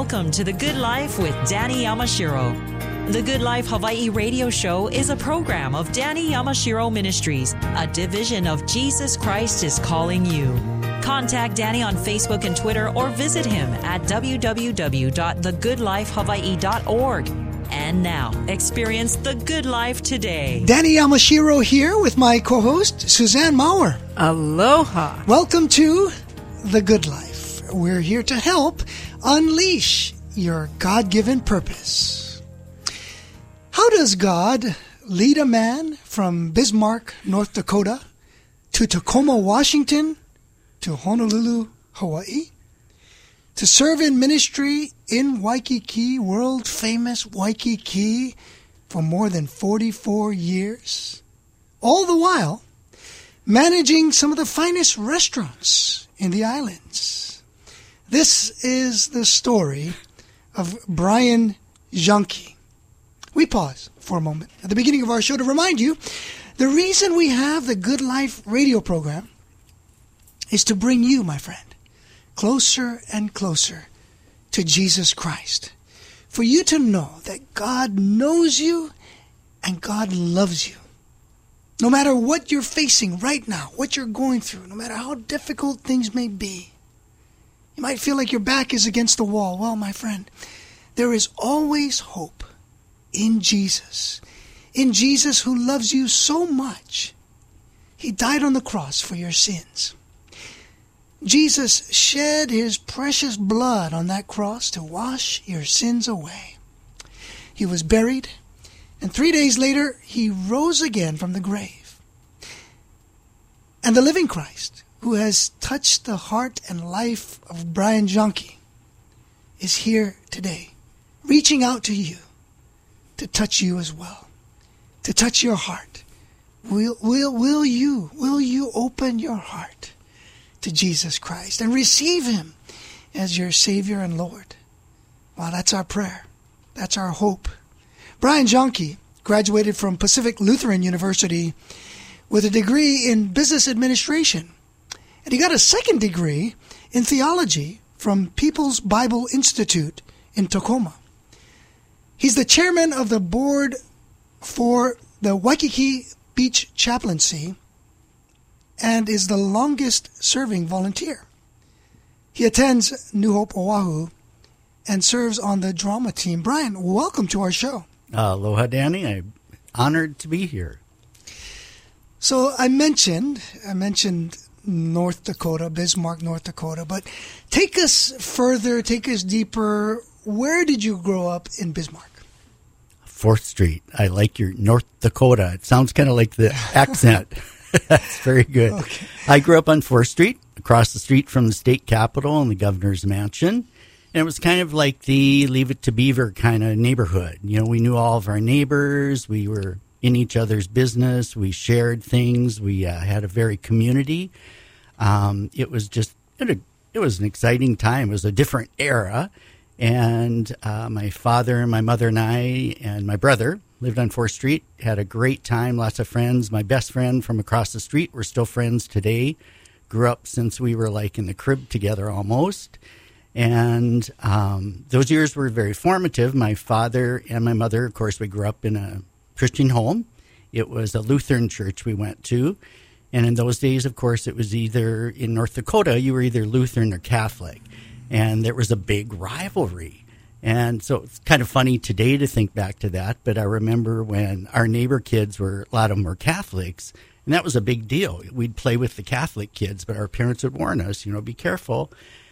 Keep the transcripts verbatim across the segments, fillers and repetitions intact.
Welcome to The Good Life with Danny Yamashiro. The Good Life Hawaii radio show is a program of Danny Yamashiro Ministries, a division of Jesus Christ is Calling You. Contact Danny on Facebook and Twitter or visit him at w w w dot the good life hawaii dot org. And now, experience the good life today. Danny Yamashiro here with my co-host, Suzanne Maurer. Aloha. Welcome to The Good Life. We're here to help unleash your God-given purpose. How does God lead a man from Bismarck, North Dakota, to Tacoma, Washington, to Honolulu, Hawaii, to serve in ministry in Waikiki, world-famous Waikiki, for more than forty-four years, all the while managing some of the finest restaurants in the islands? This is the story of Brian Junkie. We pause for a moment at the beginning of our show to remind you the reason we have the Good Life radio program is to bring you, my friend, closer and closer to Jesus Christ. For you to know that God knows you and God loves you. No matter what you're facing right now, what you're going through, no matter how difficult things may be, you might feel like your back is against the wall. Well, my friend, there is always hope in Jesus. In Jesus who loves you so much. He died on the cross for your sins. Jesus shed his precious blood on that cross to wash your sins away. He was buried, and three days later, he rose again from the grave. And the living Christ, who has touched the heart and life of Brian Junkie, is here today, reaching out to you to touch you as well, to touch your heart. Will, will, will you, will you open your heart to Jesus Christ and receive him as your Savior and Lord? Well, that's our prayer. That's our hope. Brian Junkie graduated from Pacific Lutheran University with a degree in business administration. And he got a second degree in theology from People's Bible Institute in Tacoma. He's the chairman of the board for the Waikiki Beach Chaplaincy and is the longest-serving volunteer. He attends New Hope Oahu and serves on the drama team. Brian, welcome to our show. Uh, aloha, Danny. I'm honored to be here. So I mentioned, I mentioned North Dakota, Bismarck, North Dakota, but take us further, take us deeper. Where did you grow up in Bismarck? fourth Street. I like your North Dakota. It sounds kind of like the accent. That's very good. Okay. I grew up on fourth Street, across the street from the state capitol and the governor's mansion. And it was kind of like the Leave It to Beaver kind of neighborhood. You know, we knew all of our neighbors. We were in each other's business. We shared things. We uh, had a very community. Um, it was just, it, it was an exciting time. It was a different era. And uh, my father and my mother and I and my brother lived on fourth Street, had a great time, lots of friends. My best friend from across the street, we're still friends today. Grew up since we were like in the crib together almost. And um, those years were very formative. My father and my mother, of course, we grew up in a Christian home. It was a Lutheran church we went to. And in those days, of course, it was either in North Dakota, you were either Lutheran or Catholic. And there was a big rivalry. And so it's kind of funny today to think back to that. But I remember when our neighbor kids were, a lot of them were Catholics. And that was a big deal. We'd play with the Catholic kids, but our parents would warn us, you know, be careful.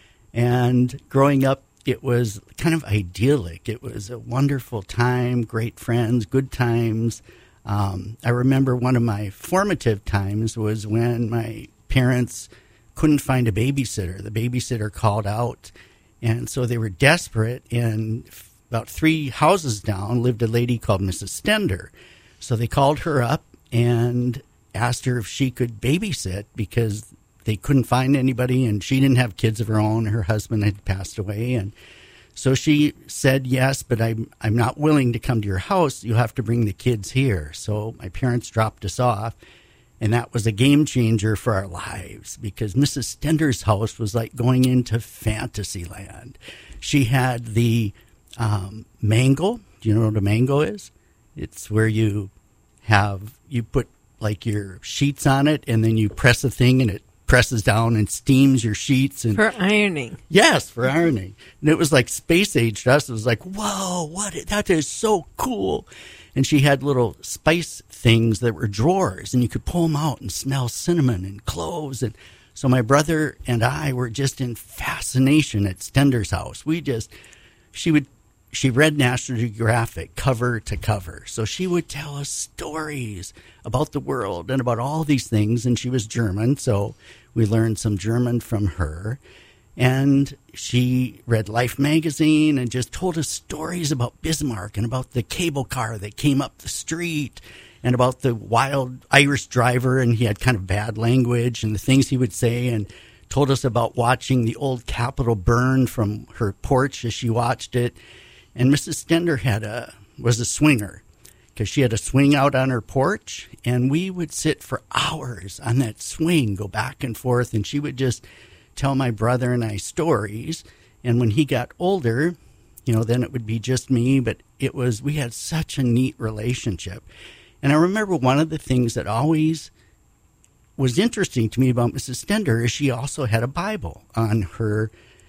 And growing up, it was kind of idyllic. It was a wonderful time, great friends, good times. Um, I remember one of my formative times was when my parents couldn't find a babysitter. The babysitter called out, and so they were desperate. And about three houses down lived a lady called Missus Stender. So they called her up and asked her if she could babysit because they couldn't find anybody, and she didn't have kids of her own. Her husband had passed away, and so she said, yes, but I'm, I'm not willing to come to your house. You have to bring the kids here. So my parents dropped us off, And that was a game changer for our lives because Missus Stender's house was like going into fantasy land. She had the um, mango. Do you know what a mango is? It's where you have, you put like your sheets on it and then you press a thing and it presses down and steams your sheets. And for ironing. Yes, for ironing. And it was like space age to us. It was like, whoa, what? That is so cool. And she had little spice things that were drawers, and you could pull them out and smell cinnamon and cloves. And so my brother and I were just in fascination at Stender's house. We just, she would, she read National Geographic cover to cover. So she would tell us stories about the world and about all these things. And she was German, so we learned some German from her. And she read Life magazine and just told us stories about Bismarck and about the cable car that came up the street and about the wild Irish driver, and he had kind of bad language and the things he would say, and told us about watching the old Capitol burn from her porch as she watched it. And Missus Stender had a was a swinger because she had a swing out on her porch, and we would sit for hours on that swing, go back and forth, and she would just tell my brother and I stories. And when he got older, you know, then it would be just me, but it was, we had such a neat relationship. And I remember one of the things that always was interesting to me about Missus Stender is she also had a Bible on her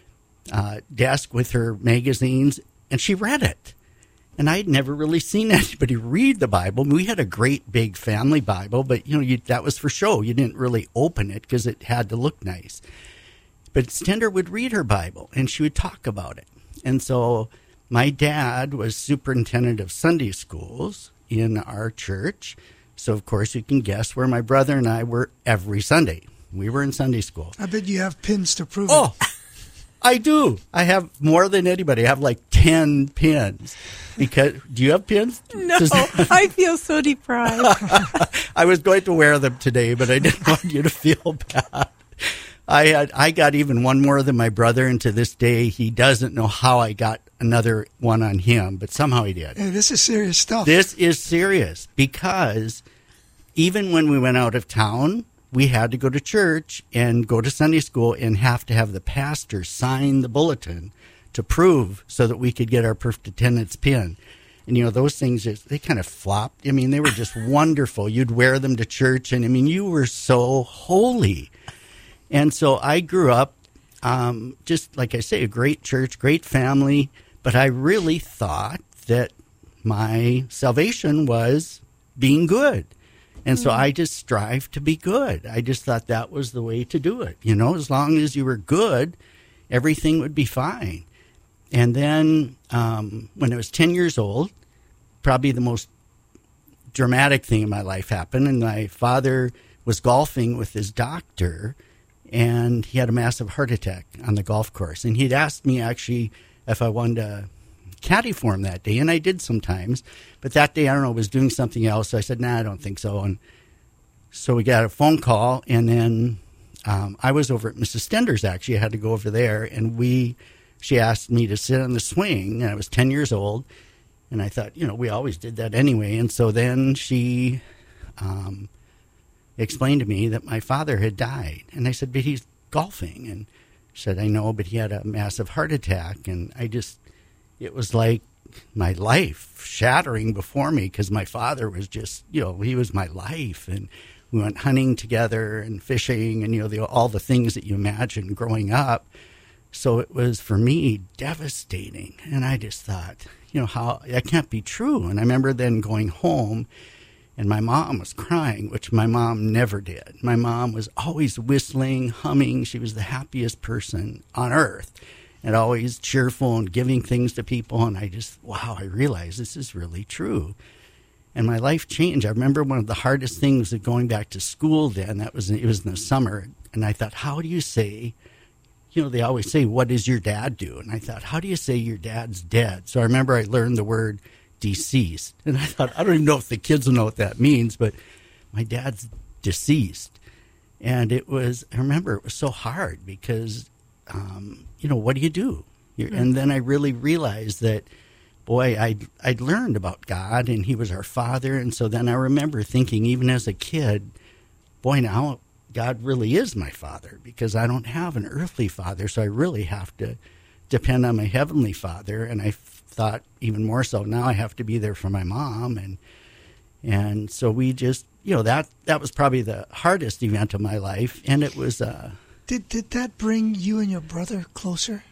uh, desk with her magazines, and she read it. And I'd never really seen anybody read the Bible. We had a great big family Bible, but, you know, you, that was for show. You didn't really open it because it had to look nice. But Stender would read her Bible, and she would talk about it. And so my dad was superintendent of Sunday schools in our church. So, of course, you can guess where my brother and I were every Sunday. We were in Sunday school. I bet you have pins to prove oh, it. I do. I have more than anybody. I have like ten pins. Because do you have pins? No, I feel so deprived. I was going to wear them today, but I didn't want you to feel bad. I had I got even one more than my brother, and to this day, he doesn't know how I got another one on him, but somehow he did. Hey, this is serious stuff. This is serious because even when we went out of town, we had to go to church and go to Sunday school and have to have the pastor sign the bulletin to prove so that we could get our perfect attendance pin. And, you know, those things, just, they kind of flopped. I mean, they were just wonderful. You'd wear them to church, and, I mean, you were so holy. And so I grew up, um, just like I say, a great church, great family, but I really thought that my salvation was being good. And so I just strived to be good. I just thought that was the way to do it. You know, as long as you were good, everything would be fine. And then um, when I was ten years old, probably the most dramatic thing in my life happened. And my father was golfing with his doctor, and he had a massive heart attack on the golf course. And he'd asked me actually if I wanted to caddy for him that day, and I did sometimes. But that day, I don't know, was doing something else. So I said, nah, I don't think so. And so we got a phone call, and then um, I was over at Missus Stender's, actually. I had to go over there, and we, she asked me to sit on the swing, and I was ten years old. And I thought, you know, we always did that anyway. And so then she um, explained to me that my father had died. And I said, but he's golfing. And she said, I know, but he had a massive heart attack. And I just, it was like my life shattering before me because my father was just, you know, he was my life. And we went hunting together and fishing and, you know, the, all the things that you imagine growing up. So it was, for me, devastating. And I just thought, you know, how that can't be true. And I remember then going home, and my mom was crying, which my mom never did. My mom was always whistling, humming. She was the happiest person on earth, and always cheerful and giving things to people. And I just, wow, I realized this is really true. And my life changed. I remember one of the hardest things of going back to school then, that was, it was in the summer. And I thought, how do you say, you know, they always say, what does your dad do? And I thought, how do you say your dad's dead? So I remember I learned the word deceased. And I thought, I don't even know if the kids will know what that means, but my dad's deceased. And it was, I remember it was so hard because, um, you know, what do you do? You're, and then I really realized that, boy, I'd, I'd learned about God, and he was our father. And so then I remember thinking, even as a kid, boy, now God really is my father, because I don't have an earthly father, so I really have to depend on my heavenly Father. And I thought even more so now I have to be there for my mom. And and so we just, you know, that that was probably the hardest event of my life. And it was... Uh, did, did that bring you and your brother closer?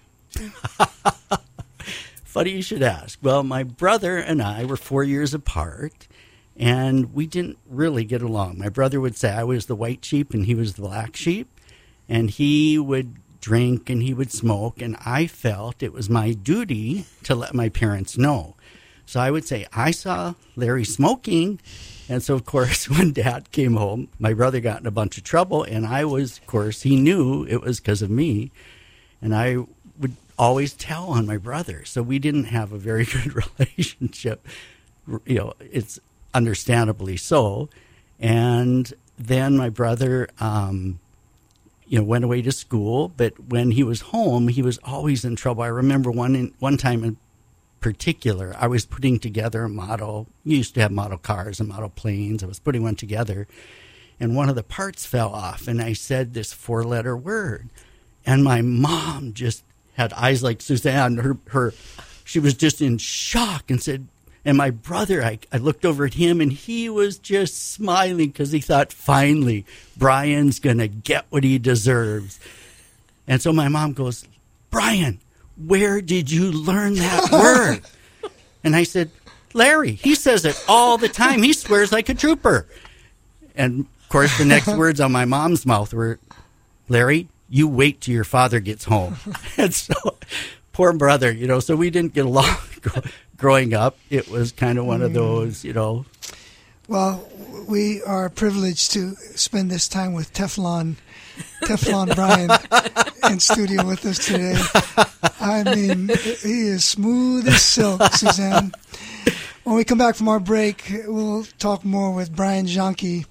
Funny you should ask. Well, my brother and I were four years apart, and we didn't really get along. My brother would say I was the white sheep and he was the black sheep, and he would drink and he would smoke, and I felt it was my duty to let my parents know. So I would say, I saw Larry smoking. And so, of course, when Dad came home, my brother got in a bunch of trouble, and I was, of course, he knew it was because of me, and I would always tell on my brother. So we didn't have a very good relationship. You know, it's understandably so. And then my brother, um, you know, went away to school. But when he was home, he was always in trouble. I remember one in, one time in particular, I was putting together a model. You used to have model cars and model planes. I was putting one together, and one of the parts fell off. And I said this four-letter word, and my mom just had eyes like Suzanne. Her, her, she was just in shock and said, and my brother, I, I looked over at him, and he was just smiling because he thought, finally, Brian's going to get what he deserves. And so my mom goes, Brian, where did you learn that word? And I said, Larry, he says it all the time. He swears like a trooper. And, of course, the next words on my mom's mouth were, Larry, you wait till your father gets home. And so, poor brother, you know, so we didn't get along growing up. It was kind of one of those, you know. Well, we are privileged to spend this time with Teflon, Teflon Brian in studio with us today. I mean, he is smooth as silk, Suzanne. When we come back from our break, we'll talk more with Brian Janke.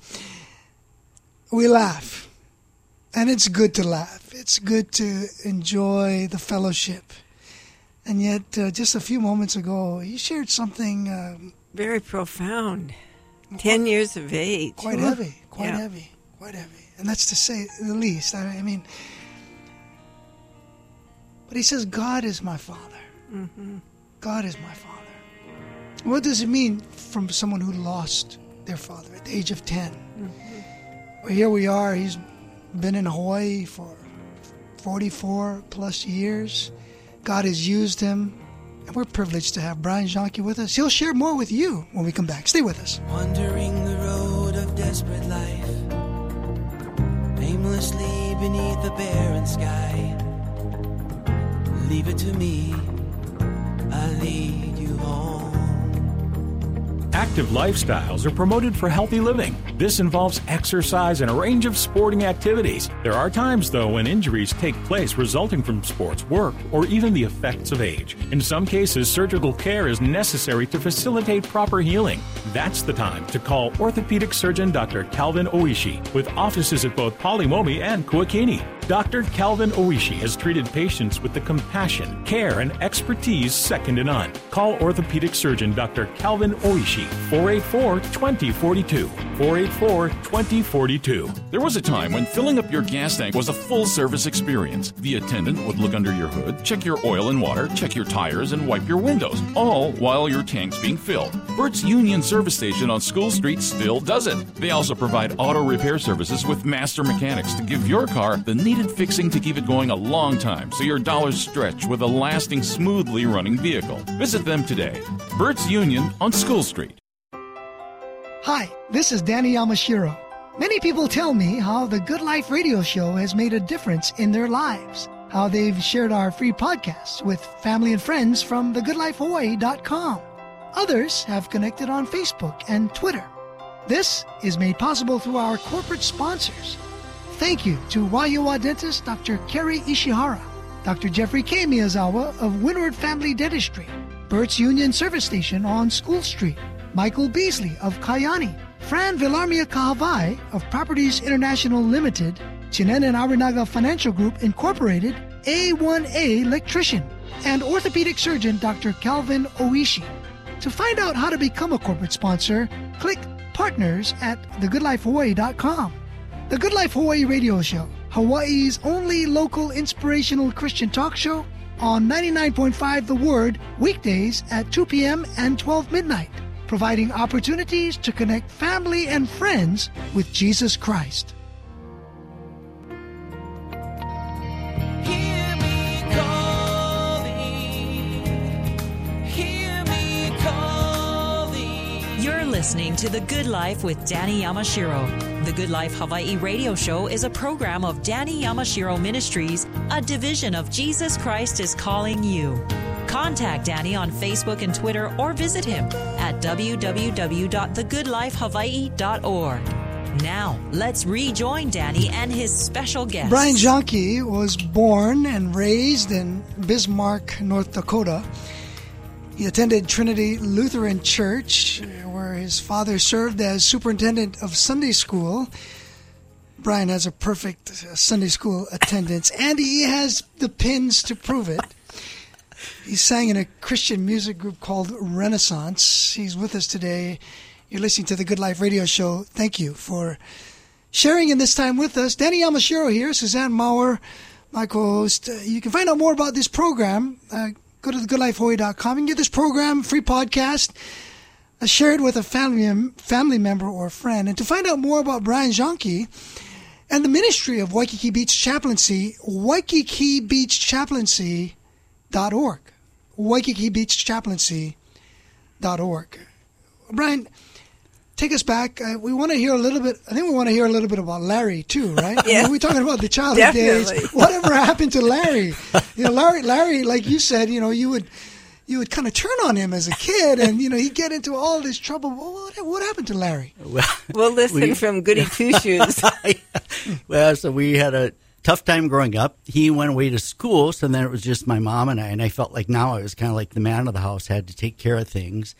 We laugh. And it's good to laugh. It's good to enjoy the fellowship. And yet, uh, just a few moments ago, he shared something... Um, very profound. Ten years of age. Quite heavy. Quite yeah. heavy. Quite heavy. And that's to say the least. I, I mean... But he says, God is my Father. Mm-hmm. God is my Father. What does it mean from someone who lost their father at the age of ten? Mm-hmm. Well, here we are. He's been in Hawaii for forty-four plus years. God has used him, and we're privileged to have Brian Janke with us. He'll share more with you when we come back. Stay with us. Wandering the road of desperate life, aimlessly beneath the barren sky. Leave it to me, I'll lead you home. Active lifestyles are promoted for healthy living. This involves exercise and a range of sporting activities. There are times, though, when injuries take place resulting from sports, work, or even the effects of age. In some cases, surgical care is necessary to facilitate proper healing. That's the time to call orthopedic surgeon Doctor Calvin Oishi, with offices at both Polimomi and Kuakini. Doctor Calvin Oishi has treated patients with the compassion, care, and expertise second to none. Call orthopedic surgeon Doctor Calvin Oishi, four eight four, two zero four two, four eight four, two zero four two. There was a time when filling up your gas tank was a full-service experience. The attendant would look under your hood, check your oil and water, check your tires, and wipe your windows, all while your tank's being filled. Bert's Union Service Station on School Street still does it. They also provide auto repair services with master mechanics to give your car the needed fixing to keep it going a long time so your dollars stretch with a lasting, smoothly running vehicle. Visit them today. Bert's Union on School Street. Hi, this is Danny Yamashiro. Many people tell me how the Good Life radio show has made a difference in their lives, how they've shared our free podcasts with family and friends from the good life hawaii dot com. Others have connected on Facebook and Twitter. This is made possible through our corporate sponsors. Thank you to Waiua dentist Doctor Kerry Ishihara, Doctor Jeffrey K. Miyazawa of Windward Family Dentistry, Bert's Union Service Station on School Street, Michael Beasley of Kayani, Fran Villarmia Kahavai of Properties International Limited, Chinen and Arinaga Financial Group Incorporated, A one A Electrician, and orthopedic surgeon Doctor Calvin Oishi. To find out how to become a corporate sponsor, click Partners at the good life hawaii dot com. The Good Life Hawaii Radio Show, Hawaii's only local inspirational Christian talk show on ninety-nine point five The Word, weekdays at two p.m. and twelve midnight, providing opportunities to connect family and friends with Jesus Christ. Hear me calling, hear me calling. You're listening to The Good Life with Danny Yamashiro. The Good Life Hawaii Radio Show is a program of Danny Yamashiro Ministries, a division of Jesus Christ is Calling You. Contact Danny on Facebook and Twitter or visit him at w w w dot the good life hawaii dot org. Now, let's rejoin Danny and his special guest. Brian Jonke was born and raised in Bismarck, North Dakota. He attended Trinity Lutheran Church, where his father served as superintendent of Sunday school. Brian has a perfect Sunday school attendance, and he has the pins to prove it. He sang in a Christian music group called Renaissance. He's with us today. You're listening to the Good Life Radio Show. Thank you for sharing in this time with us. Danny Yamashiro here, Suzanne Maurer, my co-host. Uh, you can find out more about this program. Uh, go to the good life hawaii dot com. You can get this program, free podcast, uh, share it with a family, family member or friend. And to find out more about Brian Jonke and the ministry of Waikiki Beach Chaplaincy, waikiki beach chaplaincy dot org. waikiki beach chaplaincy dot org. Brian, take us back. Uh, we want to hear a little bit, I think we want to hear a little bit about Larry too, right? Yeah. I mean, we're talking about the childhood days. Whatever happened to Larry? You know, Larry, Larry, like you said, you know, you would, you would kind of turn on him as a kid and, you know, he'd get into all this trouble. What, what happened to Larry? Well, We'll listen we- from Goody Two Shoes. well, so we had a tough time growing up. He went away to school, so then it was just my mom and I, and I felt like now I was kind of like the man of the house, had to take care of things.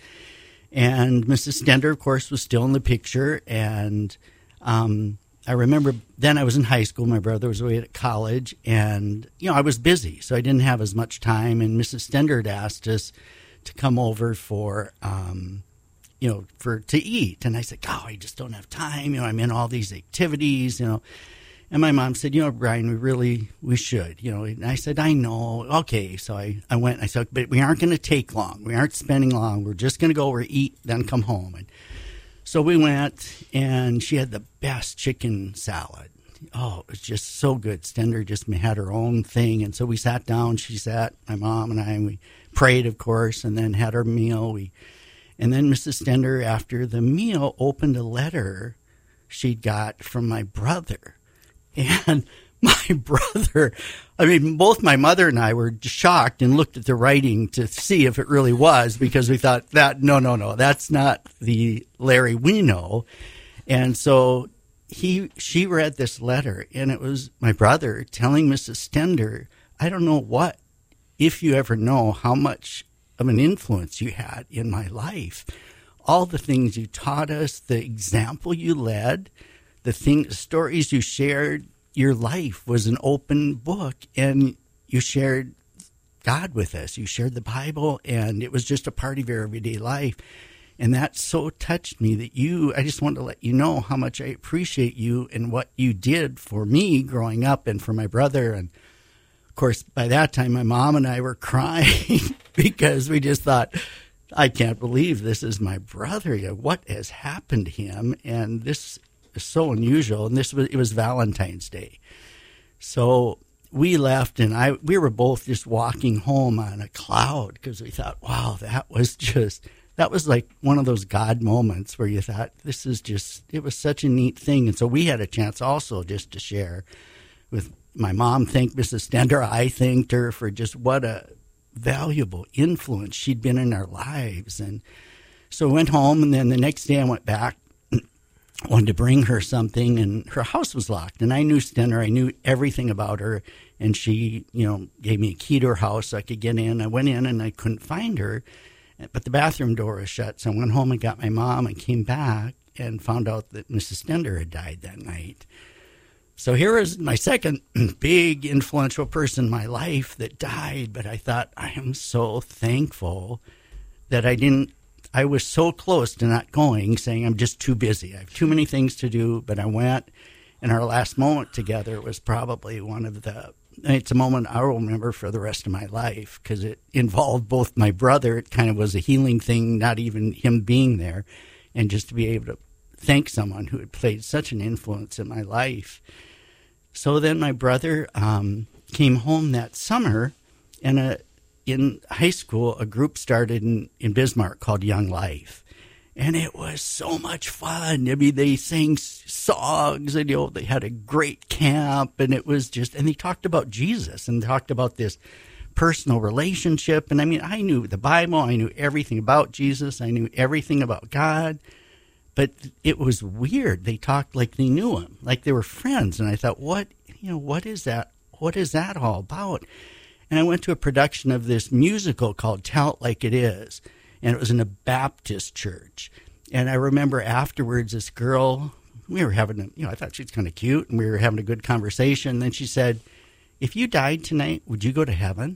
And Missus Stender, of course, was still in the picture, and um, I remember then I was in high school. My brother was away at college, and, you know, I was busy, so I didn't have as much time, and Missus Stender had asked us to come over for, um, you know, for to eat. And I said, oh, I just don't have time. You know, I'm in all these activities, you know. And my mom said, you know, Brian, we really, we should, you know. And I said, I know. Okay. So I, I went, I said, but we aren't going to take long. We aren't spending long. We're just going to go over, eat, then come home. And so we went, and she had the best chicken salad. Oh, it was just so good. Stender just had her own thing. And so we sat down. She sat, my mom and I, and we prayed, of course, and then had our meal. We, and then Missus Stender, after the meal, opened a letter she'd got from my brother. And my brother, I mean, both my mother and I were shocked and looked at the writing to see if it really was, because we thought that, no, no, no, that's not the Larry we know. And so he, she read this letter, and it was my brother telling Missus Stender, I don't know what, if you ever know how much of an influence you had in my life, all the things you taught us, the example you led, the thing, stories you shared. Your life was an open book, and you shared God with us. You shared the Bible, and it was just a part of your everyday life. And that so touched me that you, I just wanted to let you know how much I appreciate you and what you did for me growing up and for my brother. And of course, by that time, my mom and I were crying because we just thought, I can't believe this is my brother. What has happened to him? And this is so unusual. And this was, it was Valentine's Day. So we left, and I, we were both just walking home on a cloud because we thought, wow, that was just, that was like one of those God moments where you thought, this is just, it was such a neat thing. And so we had a chance also just to share with my mom. Thanked Missus Stender. I thanked her for just what a valuable influence she'd been in our lives. And so I went home, and then the next day I went back, wanted to bring her something, and her house was locked. And I knew Stender. I knew everything about her. And she, you know, gave me a key to her house so I could get in. I went in, and I couldn't find her, but the bathroom door was shut. So I went home and got my mom and came back and found out that Missus Stender had died that night. So here is my second big influential person in my life that died. But I thought, I am so thankful that I didn't, I was so close to not going, saying I'm just too busy. I have too many things to do. But I went, And our last moment together was probably one of the, it's a moment I will remember for the rest of my life because it involved both my brother. It kind of was a healing thing, not even him being there. And just to be able to thank someone who had played such an influence in my life. So then my brother um, came home that summer, and a, in high school, a group started in, in Bismarck called Young Life. And it was so much fun. I mean, they sang songs and, you know, they had a great camp, and it was just, and they talked about Jesus and talked about this personal relationship. And I mean, I knew the Bible. I knew everything about Jesus. I knew everything about God. But it was weird. They talked like they knew him, like they were friends. And I thought, what, you know, what is that? What is that all about? And I went to a production of this musical called Tell It Like It Is. And it was in a Baptist church. And I remember afterwards, this girl, we were having, a, you know, I thought she was kind of cute, and we were having a good conversation. And then she said, if you died tonight, would you go to heaven?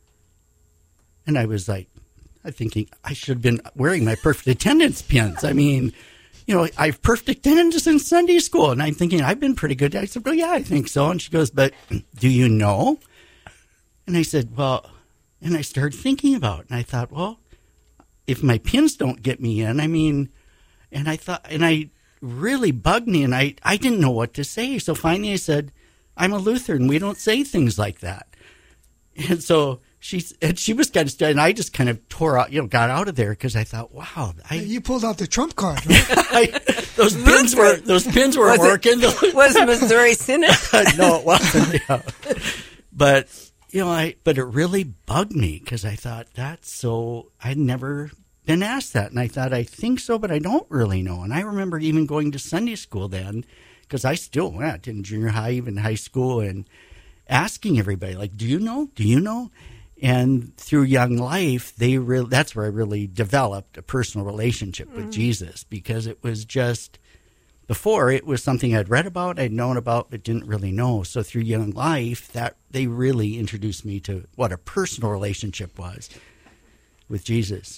And I was like, I'm thinking, I should have been wearing my perfect attendance pins. I mean, you know, I have perfect attendance in Sunday school. And I'm thinking, I've been pretty good. I said, well, yeah, I think so. And she goes, but do you know? And I said, well, and I started thinking about it. And I thought, well, if my pins don't get me in, I mean, and I thought, and I really bugged me, and I, I didn't know what to say. So finally I said, I'm a Lutheran. We don't say things like that. And so she, and she was kind of, and I just kind of tore out, you know, got out of there because I thought, wow. I, you pulled out the trump card, right? I, those pins were, those pins weren't was working. It, was Missouri Synod? No, it wasn't. Yeah. But, you know, I, but it really bugged me because I thought that's so, I'd never been asked that. And I thought, I think so, but I don't really know. And I remember even going to Sunday school then, because I still went in junior high, even high school, and asking everybody, like, do you know? Do you know? And through Young Life, they really, that's where I really developed a personal relationship with mm. Jesus, because it was just, before it was something I'd read about, I'd known about, but didn't really know. So through Young Life, that they really introduced me to what a personal relationship was with Jesus.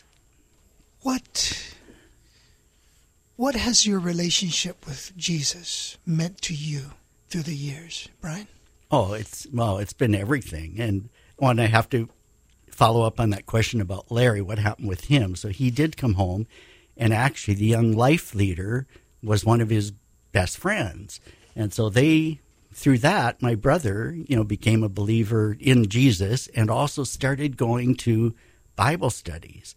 What, what has your relationship with Jesus meant to you through the years, Brian? Oh, it's, well, it's been everything. And when I have to follow up on that question about Larry, what happened with him. So he did come home, and actually the Young Life leader was one of his best friends. And so they, through that, my brother, you know, became a believer in Jesus and also started going to Bible studies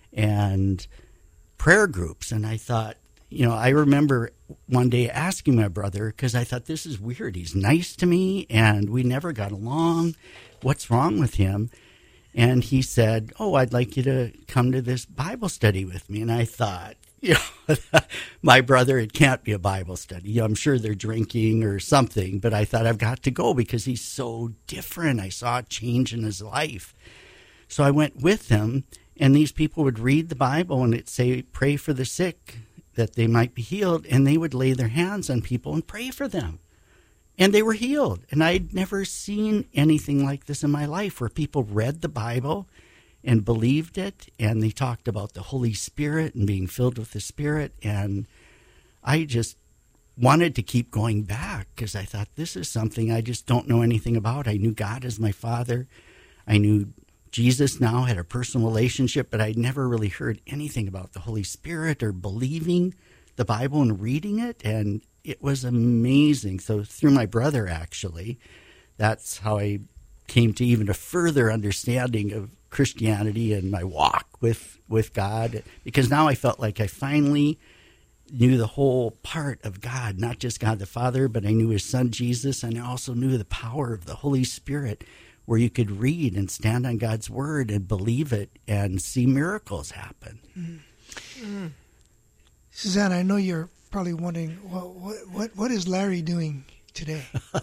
and prayer groups. And I thought, you know, I remember one day asking my brother, because I thought, this is weird. He's nice to me, and we never got along. What's wrong with him? And he said, oh, I'd like you to come to this Bible study with me. And I thought, you know, my brother, it can't be a Bible study. You know, I'm sure they're drinking or something, but I thought I've got to go because he's so different. I saw a change in his life. So I went with him, and these people would read the Bible, and it'd say, pray for the sick that they might be healed, and they would lay their hands on people and pray for them. And they were healed. And I'd never seen anything like this in my life, where people read the Bible and believed it, and they talked about the Holy Spirit and being filled with the Spirit. And I just wanted to keep going back because I thought, this is something I just don't know anything about. I knew God as my Father. I knew Jesus now, had a personal relationship, but I'd never really heard anything about the Holy Spirit or believing the Bible and reading it. And it was amazing. So through my brother, actually, that's how I came to even a further understanding of Christianity and my walk with, with God, because now I felt like I finally knew the whole part of God, not just God the Father, but I knew his son Jesus, and I also knew the power of the Holy Spirit, where you could read and stand on God's word and believe it and see miracles happen. Mm. Mm. Suzanne, I know you're probably wondering, what, what, what, what is Larry doing today?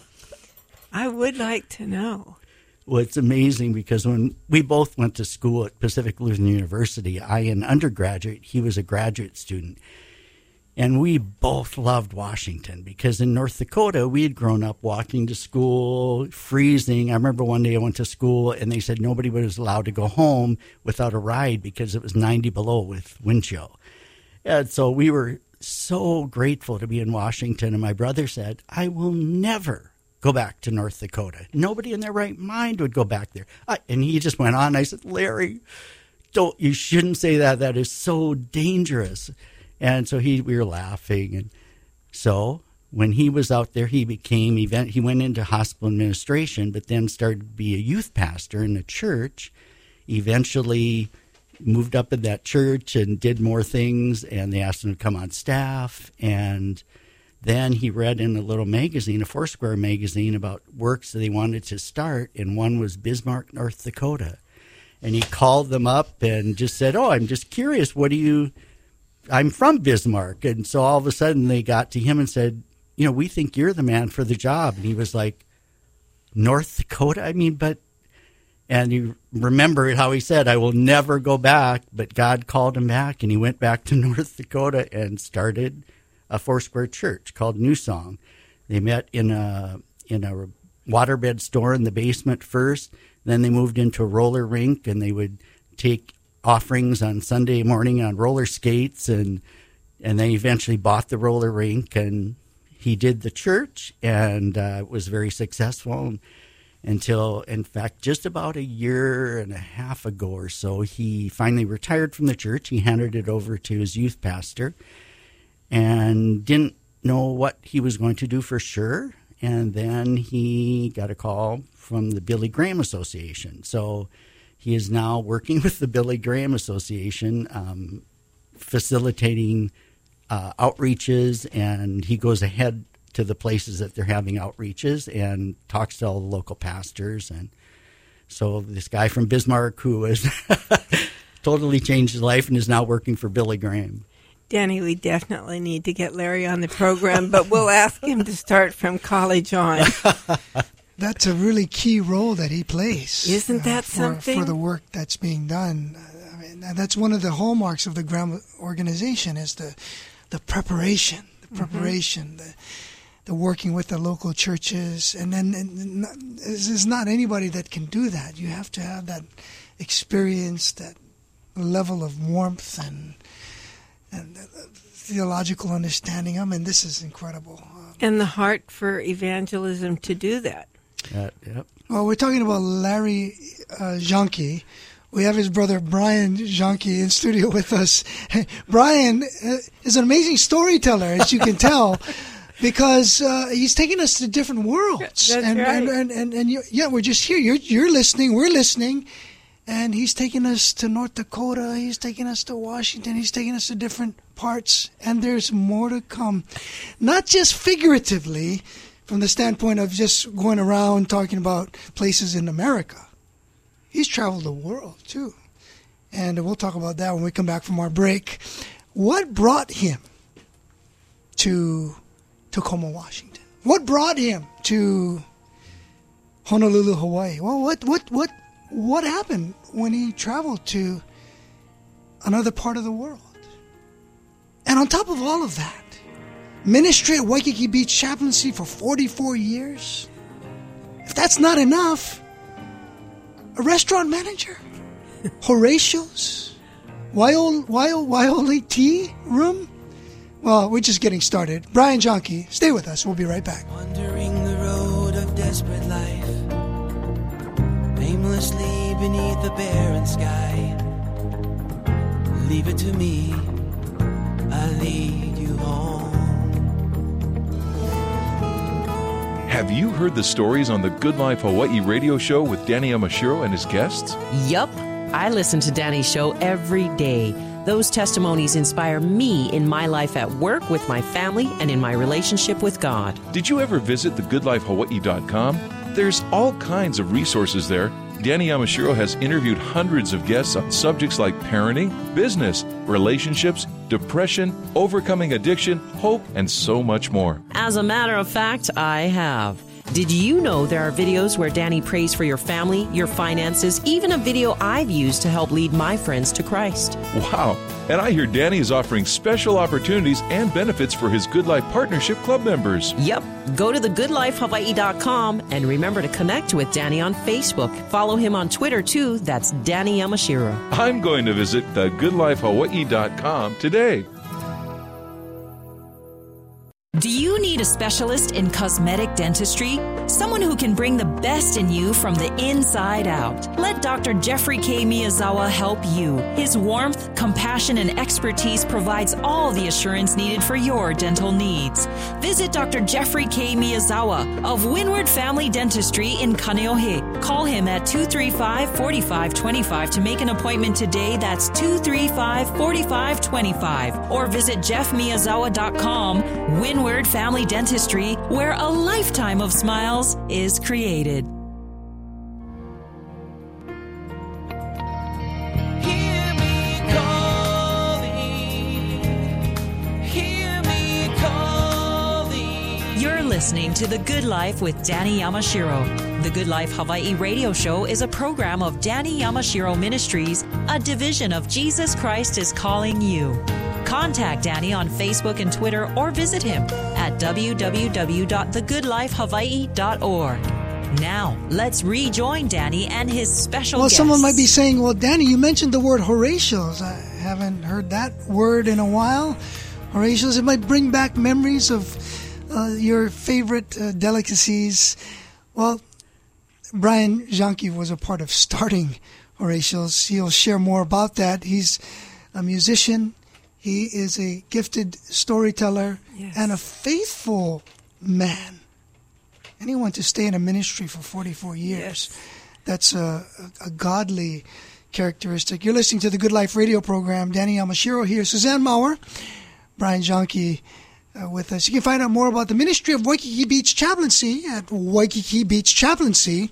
I would like to know. Well, it's amazing because when we both went to school at Pacific Lutheran University, I an undergraduate, he was a graduate student. And we both loved Washington because in North Dakota, we had grown up walking to school, freezing. I remember one day I went to school and they said nobody was allowed to go home without a ride because it was ninety below with wind chill. And so we were so grateful to be in Washington. And my brother said, I will never go back to North Dakota. Nobody in their right mind would go back there. I, and he just went on. I said, Larry, don't, you shouldn't say that. That is so dangerous. And so he, we were laughing. And so when he was out there, he became, event, he went into hospital administration, but then started to be a youth pastor in the church, eventually moved up in that church and did more things, and they asked him to come on staff. And then he read in a little magazine, a Foursquare magazine, about works that they wanted to start, and one was Bismarck, North Dakota. And he called them up and just said, oh, I'm just curious, what do you, I'm from Bismarck. And so all of a sudden they got to him and said, you know, we think you're the man for the job. And he was like, North Dakota? I mean, but, and you remember how he said, I will never go back, but God called him back, and he went back to North Dakota and started a Foursquare church called New Song. They met in a in a waterbed store in the basement first. Then they moved into a roller rink, and they would take offerings on Sunday morning on roller skates, and and they eventually bought the roller rink, and he did the church, and uh, was very successful until, in fact, just about a year and a half ago or so, he finally retired from the church. He handed it over to his youth pastor, and didn't know what he was going to do for sure. And then he got a call from the Billy Graham Association. So he is now working with the Billy Graham Association, um, facilitating uh, outreaches, and he goes ahead to the places that they're having outreaches and talks to all the local pastors. And so this guy from Bismarck, who has totally changed his life and is now working for Billy Graham. Danny, we definitely need to get Larry on the program, but we'll ask him to start from college on. That's a really key role that he plays. Isn't that uh, for, something? For the work that's being done. I mean, that's one of the hallmarks of the Graham organization is the the preparation, the preparation, mm-hmm. the the working with the local churches. And then and there's not anybody that can do that. You have to have that experience, that level of warmth and and theological understanding. I mean, this is incredible. Um, and the heart for evangelism to do that. Uh, yep. Well, we're talking about Larry uh, Janke. We have his brother Brian Janke in studio with us. Brian uh, is an amazing storyteller, as you can tell, because uh, he's taking us to different worlds. That's and, right. And, and, and, and you, yeah, we're just here. You're, you're listening. We're listening. And he's taking us to North Dakota. He's taking us to Washington. He's taking us to different parts. And there's more to come. Not just figuratively, from the standpoint of just going around talking about places in America. He's traveled the world, too. And we'll talk about that when we come back from our break. What brought him to Tacoma, Washington? What brought him to Honolulu, Hawaii? Well, what, what, what? What happened when he traveled to another part of the world? And on top of all of that, ministry at Waikiki Beach Chaplaincy for forty-four years. If that's not enough, a restaurant manager, Horatio's, Waioli, Waioli Tea Room. Well, we're just getting started. Brian Janke, stay with us. We'll be right back. Wandering the road of desperate life, aimlessly beneath the barren sky. Leave it to me, I'll lead you home. Have you heard the stories on the Good Life Hawaii radio show with Danny Yamashiro and his guests? Yup. I listen to Danny's show every day. Those testimonies inspire me in my life at work, with my family, and in my relationship with God. Did you ever visit the good life hawaii dot com? There's all kinds of resources there. Danny Yamashiro has interviewed hundreds of guests on subjects like parenting, business, relationships, depression, overcoming addiction, hope, and so much more. As a matter of fact, I have. Did you know there are videos where Danny prays for your family, your finances, even a video I've used to help lead my friends to Christ? Wow. And I hear Danny is offering special opportunities and benefits for his Good Life Partnership Club members. Yep. Go to the good life hawaii dot com and remember to connect with Danny on Facebook. Follow him on Twitter, too. That's Danny Yamashiro. I'm going to visit the good life hawaii dot com today. Do you need a specialist in cosmetic dentistry? Someone who can bring the best in you from the inside out. Let Doctor Jeffrey K. Miyazawa help you. His warmth, compassion, and expertise provides all the assurance needed for your dental needs. Visit Doctor Jeffrey K. Miyazawa of Windward Family Dentistry in Kaneohe. Call him at two three five, four five two five to make an appointment today. That's two three five, four five two five. Or visit jeff miyazawa dot com. Windward Family Dentistry, where a lifetime of smiles is created. Hear me calling, hear me calling. You're listening to The Good Life with Danny Yamashiro. The Good Life Hawaii radio show is a program of Danny Yamashiro Ministries, a division of Jesus Christ is Calling You. Contact Danny on Facebook and Twitter or visit him at w w w dot the good life hawaii dot org. Now, let's rejoin Danny and his special Well, guests. someone might be saying, well, Danny, you mentioned the word Horatios. I haven't heard that word in a while. Horatios, it might bring back memories of uh, your favorite uh, delicacies. Well, Brian Janke was a part of starting Horatios. He'll share more about that. He's a musician. He is a gifted storyteller Yes. and a faithful man. Anyone to stay in a ministry for forty-four years, Yes. that's a, a, a godly characteristic. You're listening to the Good Life radio program. Danny Yamashiro here. Suzanne Maurer, Brian Janke uh, with us. You can find out more about the ministry of Waikiki Beach Chaplaincy at waikiki beach chaplaincy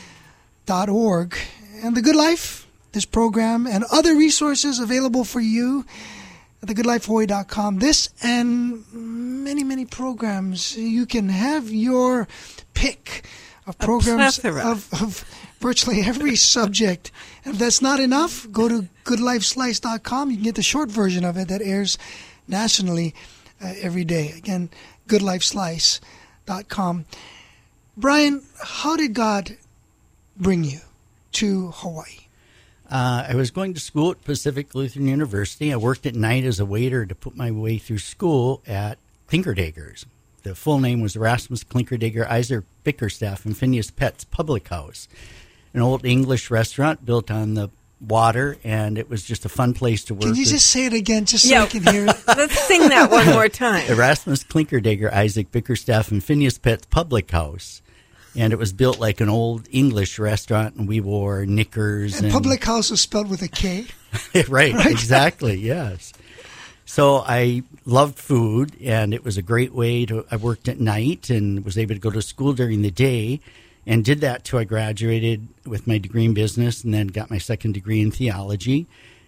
dot org. And the Good Life, this program, and other resources available for you at the good life hawaii dot com. This and many, many programs. You can have your pick of programs plethora. of, of virtually every subject. And if that's not enough, go to good life slice dot com. You can get the short version of it that airs nationally uh, every day. Again, good life slice dot com. Brian, how did God bring you to Hawaii? Uh, I was going to school at Pacific Lutheran University. I worked at night as a waiter to put my way through school at Klinkerdegger's. The full name was Erasmus Klinkerdegger Isaac Bickerstaff and Phineas Pett's Public House, an old English restaurant built on the water, and it was just a fun place to work. Can you just say it again, just so Yeah. I can hear it? Let's sing that one more time. Erasmus Klinkerdegger Isaac Bickerstaff and Phineas Pett's Public House. And it was built like an old English restaurant, and we wore knickers. And, and public house was spelled with a K. right, exactly, yes. So I loved food, and it was a great way to, I worked at night and was able to go to school during the day, and did that till I graduated with my degree in business and then got my second degree in theology,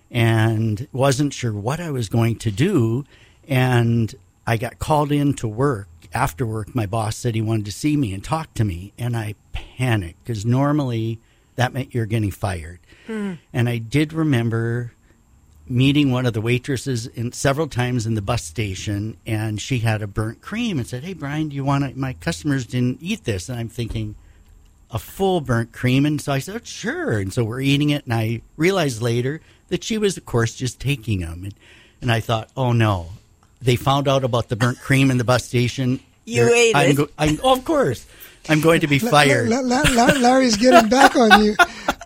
and wasn't sure what I was going to do, and I got called in to work. After work, my boss said he wanted to see me and talk to me, and I panicked because normally that meant you're getting fired. Mm. And I did remember meeting one of the waitresses in, several times in the bus station, and she had a burnt cream and said, "Hey, Brian, do you want to, my customers didn't eat this." And I'm thinking, a full burnt cream? And so I said, "Sure." And so we're eating it, and I realized later that she was, of course, just taking them. And, and I thought, oh, no. They found out about the burnt cream in the bus station. You They're, ate I'm it. Go, I'm, oh, of course. I'm going to be fired. La- La- La- Larry's getting back on you.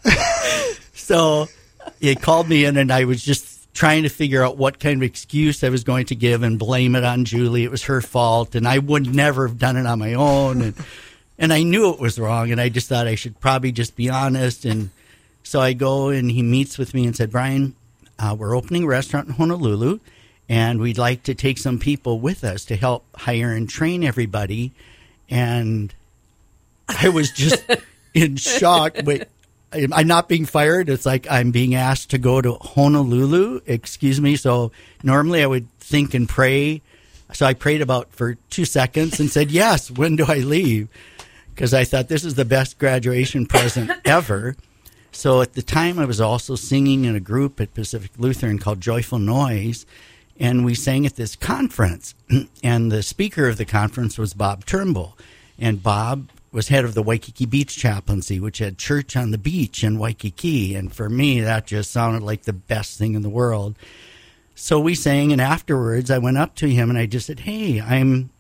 So he called me in, and I was just trying to figure out what kind of excuse I was going to give and blame it on Julie. It was her fault, and I would never have done it on my own. And, and I knew it was wrong, and I just thought I should probably just be honest. And so I go, and he meets with me and said, "Brian, uh, we're opening a restaurant in Honolulu, and we'd like to take some people with us to help hire and train everybody." And I was just in shock. Wait, I'm not being fired. It's like I'm being asked to go to Honolulu. Excuse me. So normally I would think and pray. So I prayed about for two seconds and said, "Yes, when do I leave?" Because I thought this is the best graduation present ever. So at the time I was also singing in a group at Pacific Lutheran called Joyful Noise. And we sang at this conference, and the speaker of the conference was Bob Turnbull. And Bob was head of the Waikiki Beach Chaplaincy, which had church on the beach in Waikiki. And for me, that just sounded like the best thing in the world. So we sang, and afterwards I went up to him and I just said, "Hey, I'm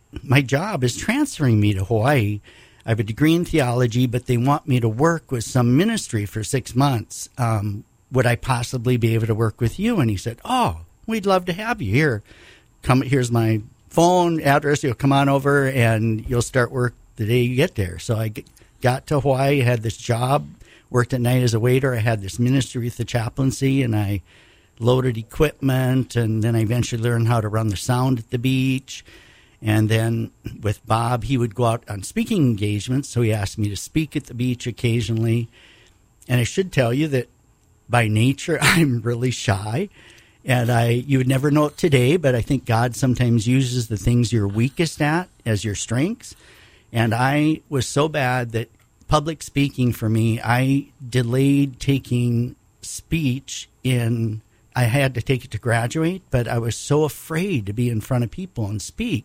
my job is transferring me to Hawaii. I have a degree in theology, but they want me to work with some ministry for six months. Um, would I possibly be able to work with you? And he said, oh, we'd love to have you here. Come, here's my phone address. You'll come on over and you'll start work the day you get there. So I got to Hawaii, had this job, worked at night as a waiter. I had this ministry with the chaplaincy, and I loaded equipment, and then I eventually learned how to run the sound at the beach. And then with Bob, he would go out on speaking engagements, so he asked me to speak at the beach occasionally. And I should tell you that by nature, I'm really shy. And I, you would never know it today, but I think God sometimes uses the things you're weakest at as your strengths. And I was so bad that public speaking for me, I delayed taking speech in, I had to take it to graduate, but I was so afraid to be in front of people and speak.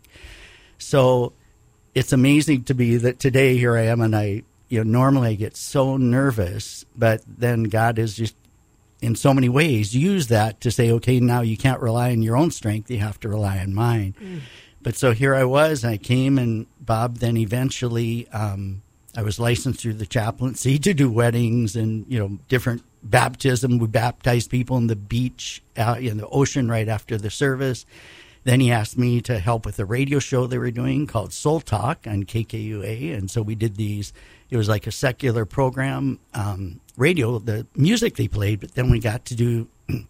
So it's amazing to me that today here I am, and I, you know, normally I get so nervous, but then God has just in so many ways used that to say, okay, now you can't rely on your own strength, you have to rely on mine. Mm. But so here I was, I came, and Bob then eventually, um, I was licensed through the chaplaincy to do weddings and, you know, different baptism. We baptized people in the beach, out in the ocean right after the service. Then he asked me to help with a radio show they were doing called Soul Talk on K K U A. And so we did these, it was like a secular program, um, radio, the music they played, but then we got to do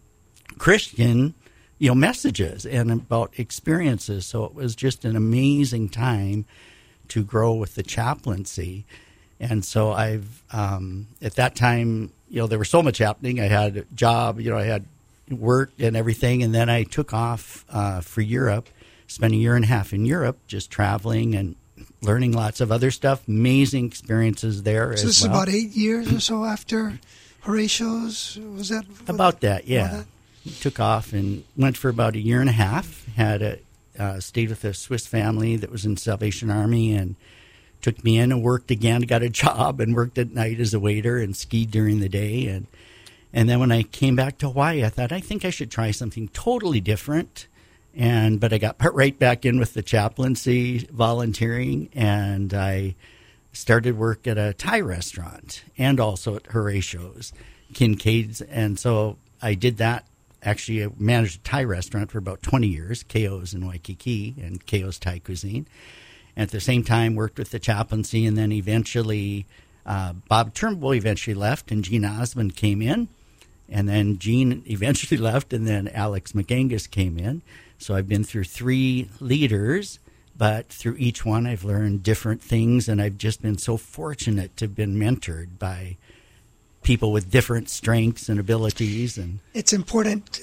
Christian, you know, messages and about experiences. So it was just an amazing time to grow with the chaplaincy. And so I've, um, at that time, you know, there was so much happening. I had a job, you know, I had work and everything. And then I took off uh, for Europe, spent a year and a half in Europe, just traveling and learning lots of other stuff. Amazing experiences there so as this well. is about eight years or so after Horatio's? Was that? About that, yeah. About that? Took off and went for about a year and a half. Had a uh, stayed with a Swiss family that was in Salvation Army and took me in and worked again. Got a job and worked at night as a waiter and skied during the day. And and then when I came back to Hawaii, I thought, I think I should try something totally different. And but I got put right back in with the chaplaincy, volunteering, and I started work at a Thai restaurant and also at Horatio's, Kincaid's. And so I did that. Actually, I managed a Thai restaurant for about twenty years, K O's in Waikiki and K O's Thai Cuisine. And at the same time, worked with the chaplaincy, and then eventually uh, Bob Turnbull eventually left, and Gene Osmond came in. And then Gene eventually left, and then Alex McAngus came in. So I've been through three leaders, but through each one I've learned different things, and I've just been so fortunate to have been mentored by people with different strengths and abilities. And it's important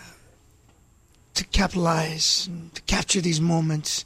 to capitalize and to capture these moments.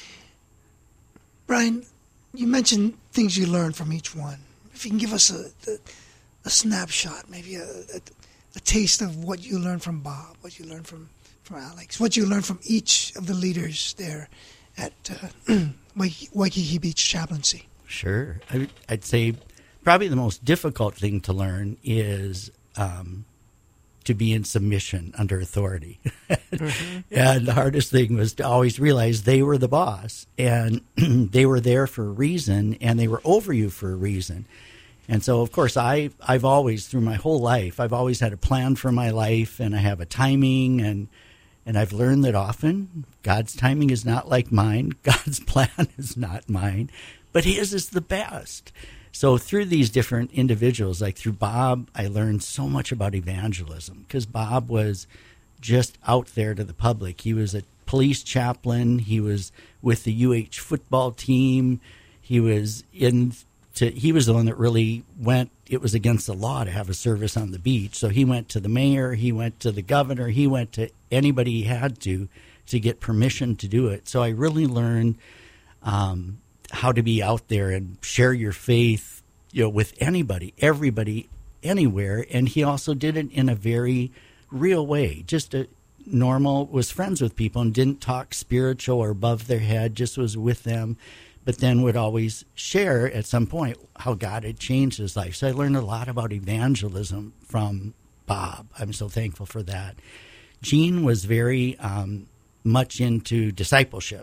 Brian, you mentioned things you learned from each one. If you can give us a, a, a snapshot, maybe a, a, a taste of what you learned from Bob, what you learned from, from Alex, what you learned from each of the leaders there at uh, Waikiki Beach Chaplaincy. Sure. I, I'd say probably the most difficult thing to learn is um, to be in submission under authority. Mm-hmm. And the hardest thing was to always realize they were the boss, and they were there for a reason, and they were over you for a reason. And so, of course, I, I've always, through my whole life, I've always had a plan for my life, and I have a timing, and and I've learned that often God's timing is not like mine. God's plan is not mine, but His is the best. So through these different individuals, like through Bob, I learned so much about evangelism, because Bob was just out there to the public. He was a police chaplain. He was with the U H football team. He was in to, he was the one that really went, it was against the law to have a service on the beach. So he went to the mayor, he went to the governor, he went to anybody he had to, to get permission to do it. So I really learned um, how to be out there and share your faith, you know, with anybody, everybody, anywhere. And he also did it in a very real way, just a normal, was friends with people and didn't talk spiritual or above their head, just was with them, but then would always share at some point how God had changed his life. So I learned a lot about evangelism from Bob. I'm so thankful for that. Gene was very um, much into discipleship.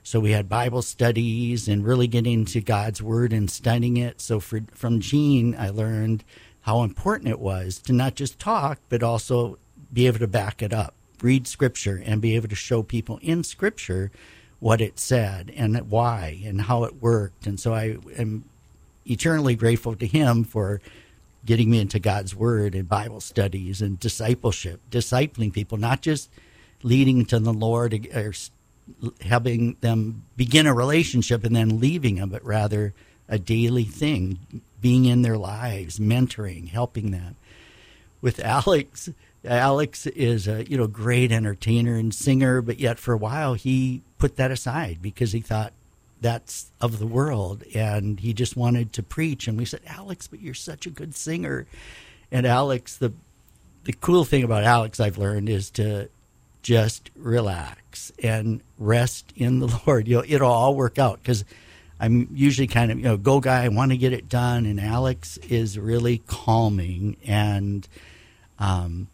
So we had Bible studies and really getting into God's Word and studying it. So for, from Gene, I learned how important it was to not just talk, but also be able to back it up, read Scripture, and be able to show people in Scripture what it said and why and how it worked. And so I am eternally grateful to him for getting me into God's Word and Bible studies and discipleship, discipling people, not just leading to the Lord or helping them begin a relationship and then leaving them, but rather a daily thing, being in their lives, mentoring, helping them. With Alex, Alex is a you know great entertainer and singer, but yet for a while he put that aside because he thought that's of the world, and he just wanted to preach. And we said, Alex, but you're such a good singer. And Alex, the the cool thing about Alex I've learned is to just relax and rest in the Lord. You know, it'll all work out, because I'm usually kind of, you know, go guy, I want to get it done. And Alex is really calming and um,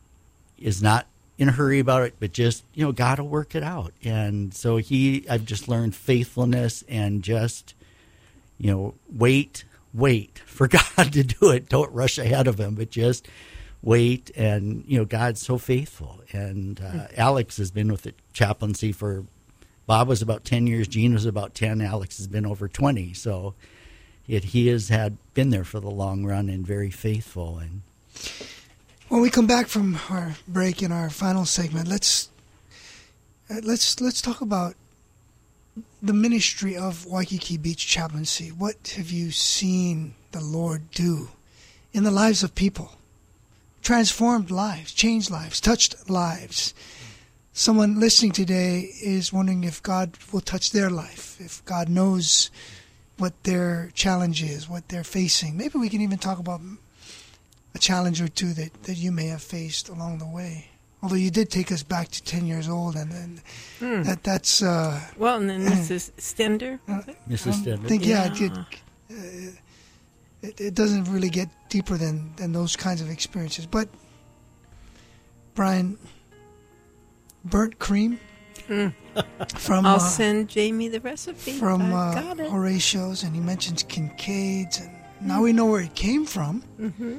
is not in a hurry about it, but just, you know, God will work it out. And so he, I've just learned faithfulness and just, you know, wait, wait for God to do it. Don't rush ahead of him, but just wait. And, you know, God's so faithful. And uh, Alex has been with the chaplaincy for, Bob was about ten years, Gene was about ten, Alex has been over twenty. So it, he has had been there for the long run and very faithful. And when we come back from our break in our final segment, let's uh, let's let's talk about the ministry of Waikiki Beach Chaplaincy. What have you seen the Lord do in the lives of people? Transformed lives, changed lives, touched lives. Someone listening today is wondering if God will touch their life, if God knows what their challenge is, what they're facing. Maybe we can even talk about a challenge or two that, that you may have faced along the way. Although you did take us back to ten years old, and, and hmm. that that's... Uh, well, and then Missus Stender? Uh, Missus I Stender. think, yeah, yeah. It, uh, it, it doesn't really get deeper than, than those kinds of experiences. But, Brian, burnt cream mm. from... I'll uh, send Jamie the recipe. From I uh, got it. Horatio's, and he mentions Kincaid's, and now we know where it came from. Mm-hmm.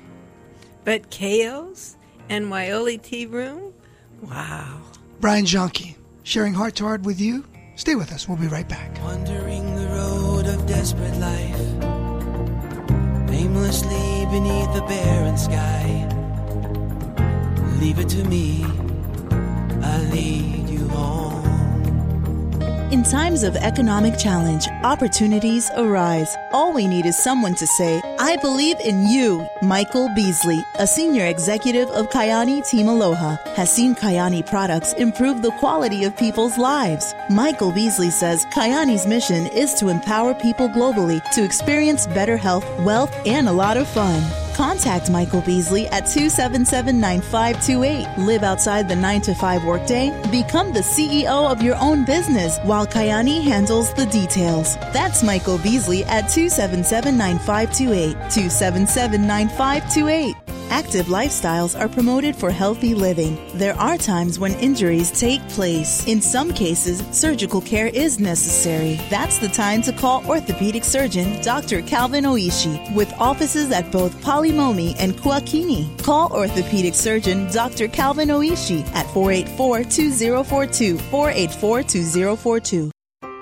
But K O's and Waioli Tea Room? Wow. Brian Jonke, sharing heart to heart with you. Stay with us. We'll be right back. Wandering the road of desperate life, aimlessly beneath the barren sky. Leave it to me, I'll lead you home. In times of economic challenge, opportunities arise. All we need is someone to say, I believe in you. Michael Beasley, a senior executive of Kayani Team Aloha, has seen Kayani products improve the quality of people's lives. Michael Beasley says Kayani's mission is to empower people globally to experience better health, wealth, and a lot of fun. Contact Michael Beasley at two seven seven, nine five two eight. Live outside the nine to five workday. Become the C E O of your own business while Kayani handles the details. That's Michael Beasley at two seven seven, nine five two eight. two seven seven, nine five two eight. Active lifestyles are promoted for healthy living. There are times when injuries take place. In some cases, surgical care is necessary. That's the time to call orthopedic surgeon Doctor Calvin Oishi, with offices at both Palimomi and Kuakini. Call orthopedic surgeon Doctor Calvin Oishi at four eight four, two zero four two, four eight four, two zero four two.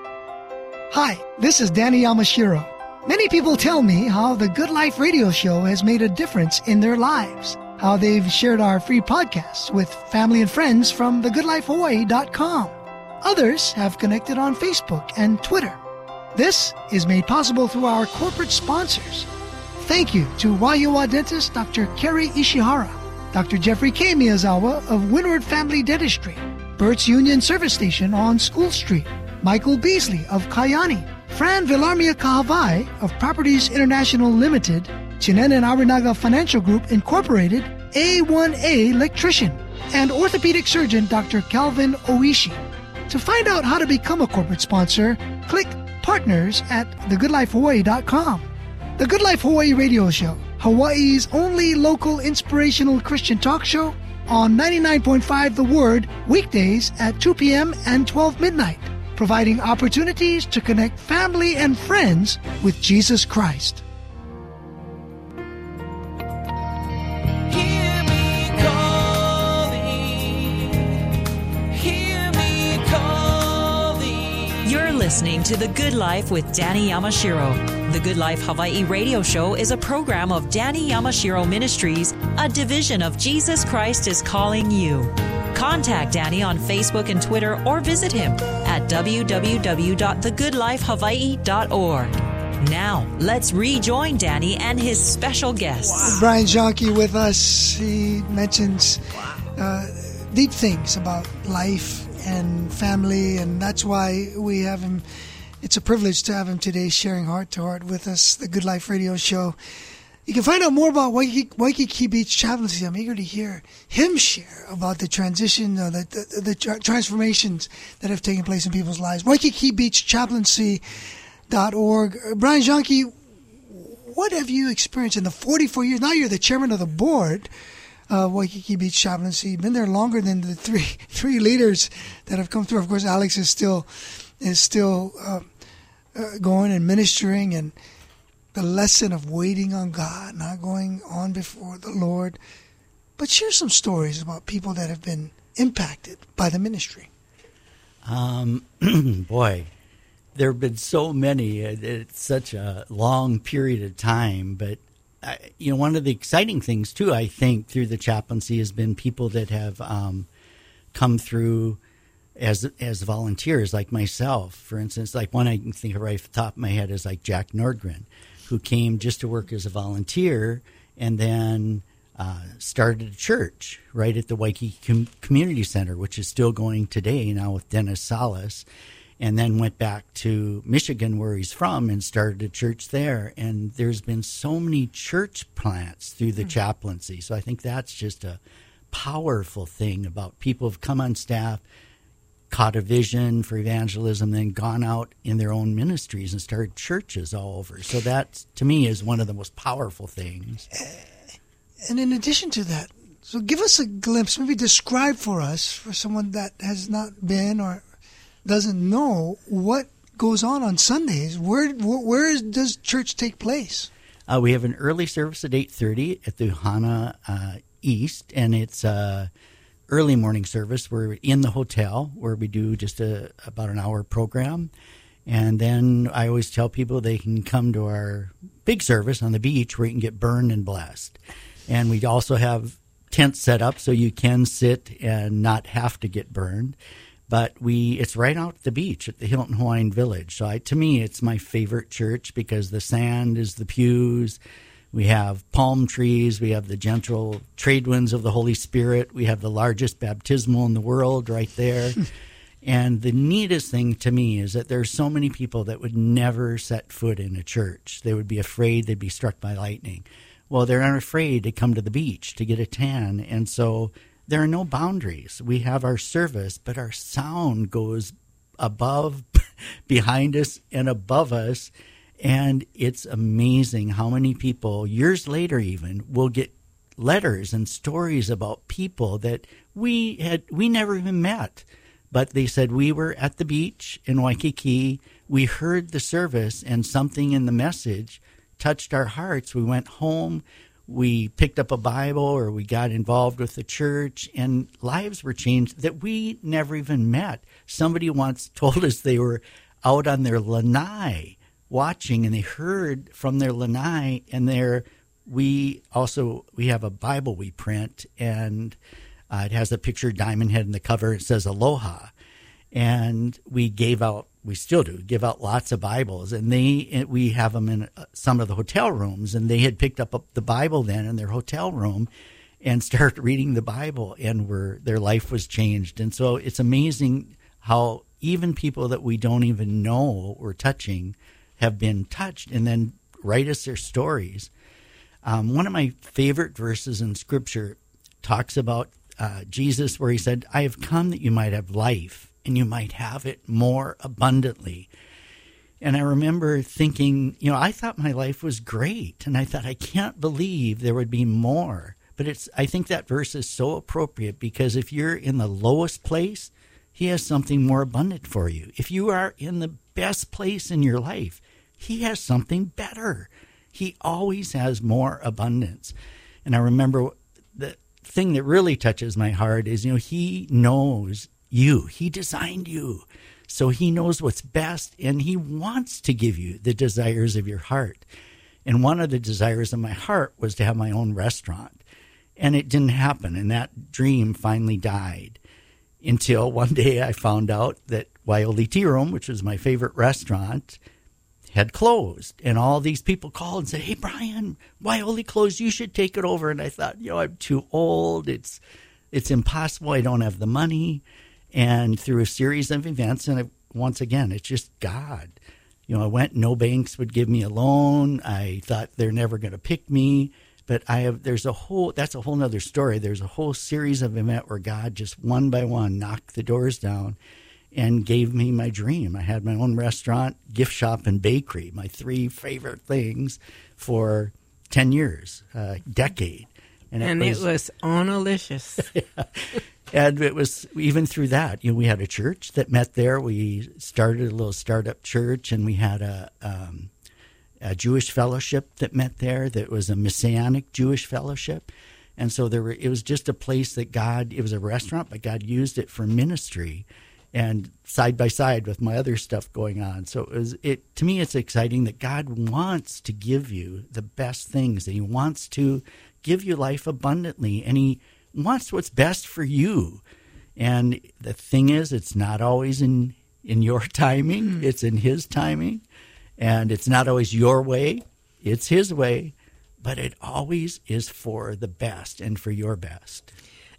Hi, this is Danny Yamashiro. Many people tell me how the Good Life radio show has made a difference in their lives, how they've shared our free podcasts with family and friends from the good life hawaii dot com. Others have connected on Facebook and Twitter. This is made possible through our corporate sponsors. Thank you to Waiua dentist Doctor Kerry Ishihara, Doctor Jeffrey K. Miyazawa of Windward Family Dentistry, Burt's Union Service Station on School Street, Michael Beasley of Kayani, Fran Villarmia Kahavai of Properties International Limited, Chinen and Arinaga Financial Group Incorporated, A one A Electrician, and orthopedic surgeon Doctor Calvin Oishi. To find out how to become a corporate sponsor, click Partners at the good life hawaii dot com. The Good Life Hawaii Radio Show, Hawaii's only local inspirational Christian talk show, on ninety-nine point five The Word, weekdays at two p.m. and twelve midnight. providing opportunities to connect family and friends with Jesus Christ. Hear me calling, hear me calling. You're listening to The Good Life with Danny Yamashiro. The Good Life Hawaii radio show is a program of Danny Yamashiro Ministries, a division of Jesus Christ is Calling You. Contact Danny on Facebook and Twitter or visit him at w w w dot the good life hawaii dot org. Now, let's rejoin Danny and his special guest. Wow. Brian Jonke with us. He mentions uh, deep things about life and family, and that's why we have him. It's a privilege to have him today sharing heart to heart with us, the Good Life Radio Show. You can find out more about Waikiki, Waikiki Beach Chaplaincy. I'm eager to hear him share about the transition, uh, the, the, the tra- transformations that have taken place in people's lives. Waikiki Beach Chaplaincy dot org. Uh, Brian Jonke, what have you experienced in the forty-four years? Now you're the chairman of the board of Waikiki Beach Chaplaincy. You've been there longer than the three three leaders that have come through. Of course, Alex is still is still uh, uh, going and ministering, and the lesson of waiting on God, not going on before the Lord. But share some stories about people that have been impacted by the ministry. Um, boy, there have been so many. It's such a long period of time. But, uh, you know, one of the exciting things, too, I think, through the chaplaincy has been people that have um, come through as as volunteers, like myself. For instance, like one I can think of right off the top of my head is like Jack Nordgren, who came just to work as a volunteer and then uh, started a church right at the Waikiki Com- Community Center, which is still going today now with Dennis Salas, and then went back to Michigan where he's from and started a church there. And there's been so many church plants through the mm-hmm. chaplaincy. So I think that's just a powerful thing about people who've come on staff, caught a vision for evangelism, then gone out in their own ministries and started churches all over. So that, to me, is one of the most powerful things. And in addition to that, so give us a glimpse, maybe describe for us, for someone that has not been or doesn't know, what goes on on Sundays. Where where, where does church take place? Uh, we have an early service at eight thirty at the Hana uh, East, and it's uh early morning service. We're in the hotel where we do just a about an hour program. And then I always tell people they can come to our big service on the beach where you can get burned and blessed. And we also have tents set up so you can sit and not have to get burned. But we it's right out at the beach at the Hilton Hawaiian Village. So I, to me, it's my favorite church because the sand is the pews. We have palm trees. We have the gentle trade winds of the Holy Spirit. We have the largest baptismal in the world right there. And the neatest thing to me is that there are so many people that would never set foot in a church. They would be afraid they'd be struck by lightning. Well, they're not afraid to come to the beach to get a tan. And so there are no boundaries. We have our service, but our sound goes above, behind us, and above us. And it's amazing how many people, years later even, will get letters and stories about people that we had we never even met. But they said, we were at the beach in Waikiki, we heard the service, and something in the message touched our hearts. We went home, we picked up a Bible, or we got involved with the church, and lives were changed that we never even met. Somebody once told us they were out on their lanai watching, and they heard from their lanai, and there we also we have a Bible we print, and uh, it has a picture of Diamond Head in the cover. It says Aloha, and we gave out we still do give out lots of Bibles, and they we have them in some of the hotel rooms, and they had picked up the Bible then in their hotel room and started reading the Bible, and were their life was changed. And so it's amazing how even people that we don't even know we're touching have been touched and then write us their stories. Um, one of my favorite verses in Scripture talks about uh, Jesus, where he said, I have come that you might have life and you might have it more abundantly. And I remember thinking, you know, I thought my life was great, and I thought, I can't believe there would be more. But it's I think that verse is so appropriate, because if you're in the lowest place, He has something more abundant for you. If you are in the best place in your life, he has something better. He always has more abundance. And I remember the thing that really touches my heart is, you know, he knows you. He designed you. So he knows what's best, and he wants to give you the desires of your heart. And one of the desires of my heart was to have my own restaurant. And it didn't happen, and that dream finally died until one day I found out that Waioli Tea Room, which was my favorite restaurant, had closed. And all these people called and said, hey, Brian, Waioli closed. You should take it over. And I thought, you know, I'm too old. It's it's impossible. I don't have the money. And through a series of events, and it, once again, it's just God. You know, I went, no banks would give me a loan. I thought they're never going to pick me. But I have, there's a whole, that's a whole nother story. There's a whole series of events where God just one by one knocked the doors down and gave me my dream. I had my own restaurant, gift shop, and bakery, my three favorite things for ten years, a decade. And, and it was, it was onalicious. Yeah. And it was even through that, you know, we had a church that met there. We started a little startup church, and we had a, um, a Jewish fellowship that met there. That was a Messianic Jewish fellowship. And so there were, it was just a place that God, it was a restaurant, but God used it for ministry and side by side with my other stuff going on. So it was, it, to me, it's exciting that God wants to give you the best things, and he wants to give you life abundantly, and he wants what's best for you. And the thing is, it's not always in, in your timing. Mm. It's in his timing. And it's not always your way. It's his way. But it always is for the best and for your best.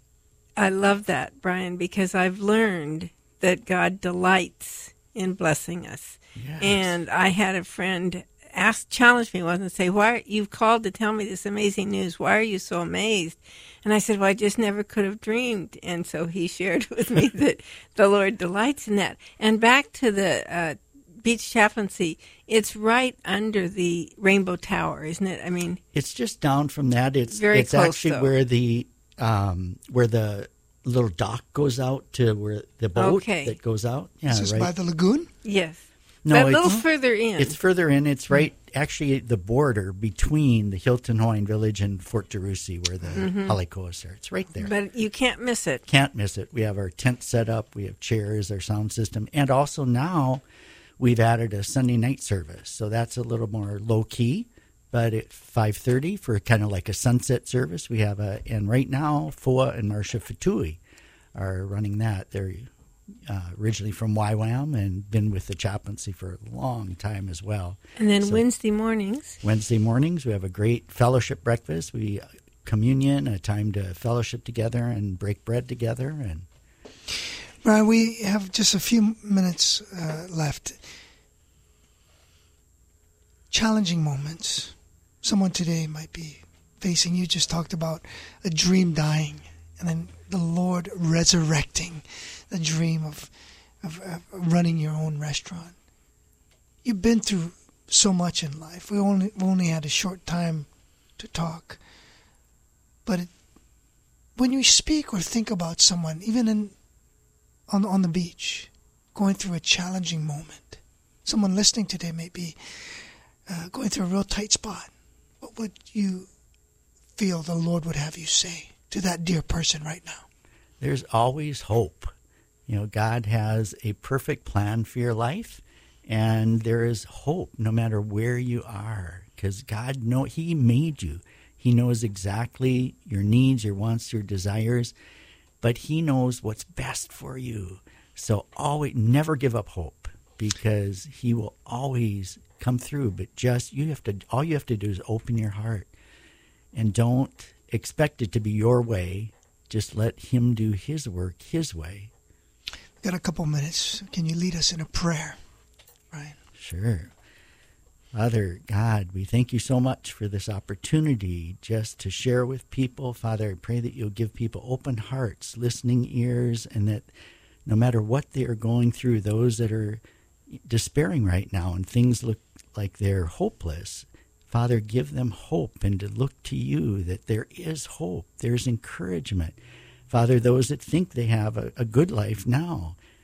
I love that, Brian, because I've learned that God delights in blessing us. Yes. And I had a friend ask, challenge me once and say, why are, you've called to tell me this amazing news. Why are you so amazed? And I said, well, I just never could have dreamed. And so he shared with me that the Lord delights in that. And back to the uh, beach chaplaincy, it's right under the Rainbow Tower, isn't it? I mean, it's just down from that. It's very it's close, actually though. where the um, where the little dock goes out to where the boat Okay. that goes out. Yeah, Is this right. by the lagoon? Yes. No, but a it's- little further in. It's further in. It's right, actually, at the border between the Hilton Hawaiian Village and Fort Jerusi, where the Mhm. Halikoas are. It's right there. But you can't miss it. Can't miss it. We have our tent set up. We have chairs, our sound system. And also now we've added a Sunday night service. So that's a little more low-key. But at five thirty for kind of like a sunset service, we have a, and right now, F O A and Marcia Fatui are running that. They're uh, originally from Y WAM and been with the chaplaincy for a long time as well. And then So Wednesday mornings. Wednesday mornings, we have a great fellowship breakfast. We uh, communion, a time to fellowship together and break bread together. And Brian, we have just a few minutes uh, left. Challenging moments. Someone today might be facing, you just talked about a dream dying and then the Lord resurrecting the dream of, of, of running your own restaurant. You've been through so much in life. We only we only had a short time to talk. But it, when you speak or think about someone, even in on on the beach, going through a challenging moment, someone listening today may be uh, going through a real tight spot, what would you feel the Lord would have you say to that dear person right now? there's always hope. You know, God has a perfect plan for your life, and there is hope no matter where you are, because God know He made you. He knows exactly your needs, your wants, your desires, but He knows what's best for you. So always, never give up hope, because He will always come through. But just you have to, all you have to do is open your heart, and don't expect it to be your way. Just let Him do His work His way. Got a couple minutes. Can you lead us in a prayer, Ryan? Sure. Father God, we thank you so much for this opportunity just to share with people. Father, I pray that you'll give people open hearts, listening ears, and that no matter what they are going through, those that are despairing right now and things look like they're hopeless, Father, give them hope and to look to you that there is hope, there's encouragement. Father, those that think they have a, a good life now,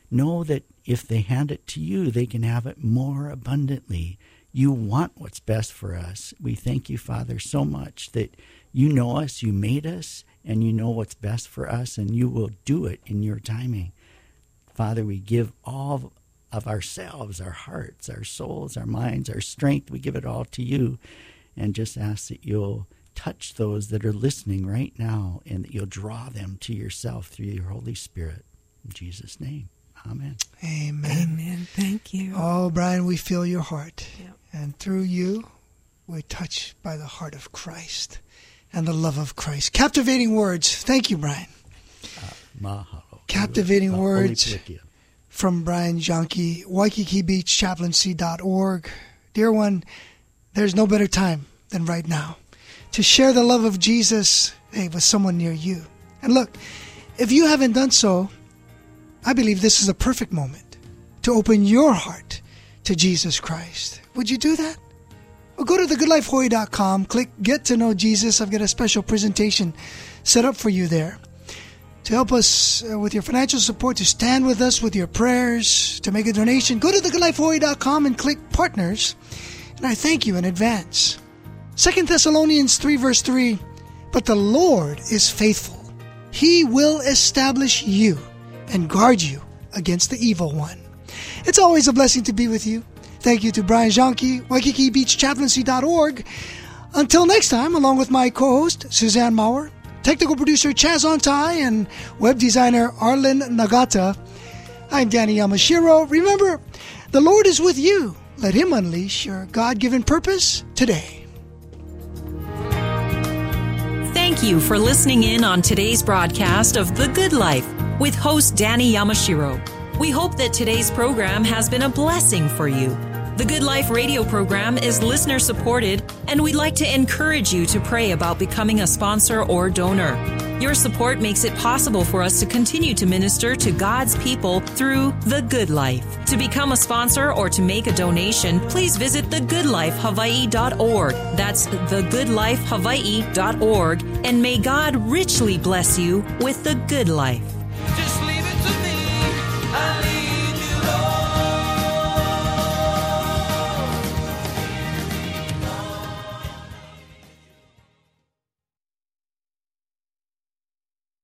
know that if they hand it to you, they can have it more abundantly. You want what's best for us. We thank you, Father, so much that you know us, you made us, and you know what's best for us, and you will do it in your timing. Father, we give all of ourselves, our hearts, our souls, our minds, our strength. We give it all to you, and just ask that you'll touch those that are listening right now, and that you'll draw them to yourself through your Holy Spirit. In Jesus' name, amen. Amen. Amen. Thank you. Oh, Brian, we feel your heart. Yep. And through you, we're touched by the heart of Christ and the love of Christ. Captivating words. Thank you, Brian. Uh, mahalo. Captivating Uh, words from Brian Jonke, Waikiki Beach Chaplaincy dot org. Dear one, there's no better time than right now to share the love of Jesus, hey, with someone near you. And look, if you haven't done so, I believe this is a perfect moment to open your heart to Jesus Christ. Would you do that? Well, go to the good life hawaii dot com, click Get to Know Jesus. I've got a special presentation set up for you there to help us uh, with your financial support, to stand with us with your prayers, to make a donation. Go to the good life hawaii dot com and click Partners, and I thank you in advance. Second Thessalonians three verse three, but the Lord is faithful. He will establish you and guard you against the evil one. It's always a blessing to be with you. Thank you to Brian Jonke, Waikiki Beach Chaplaincy dot org. Until next time, along with my co-host, Suzanne Maurer, technical producer Chaz Ontai, and web designer Arlen Nagata, I'm Danny Yamashiro. Remember, the Lord is with you. Let Him unleash your God-given purpose today. Thank you for listening in on today's broadcast of The Good Life with host Danny Yamashiro. We hope that today's program has been a blessing for you. The Good Life radio program is listener supported, and we'd like to encourage you to pray about becoming a sponsor or donor. Your support makes it possible for us to continue to minister to God's people through The Good Life. To become a sponsor or to make a donation, please visit the good life hawaii dot org. That's the good life hawaii dot org, and may God richly bless you with the good life. Just leave it to me. I leave